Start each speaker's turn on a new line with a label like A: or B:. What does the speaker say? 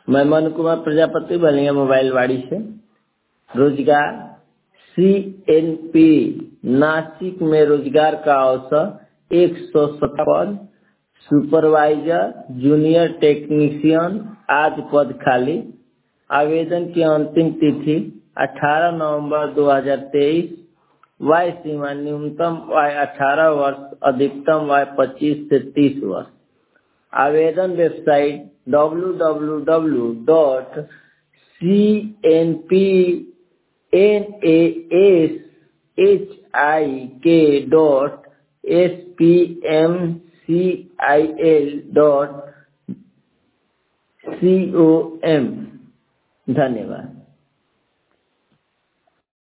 A: मैं मनु कुमार प्रजापति बलिया मोबाइल वाड़ी से। रोजगार CNP नासिक में रोजगार का अवसर 107 पद, सुपरवाइजर जूनियर टेक्नीशियन आज पद खाली। आवेदन की अंतिम तिथि 18 नवंबर 2023। वय सीमा न्यूनतम वय 18 वर्ष, अधिकतम वय 25 से 30 वर्ष। आवेदन वेबसाइट www.cnpashik.spmcil.com। धन्यवाद।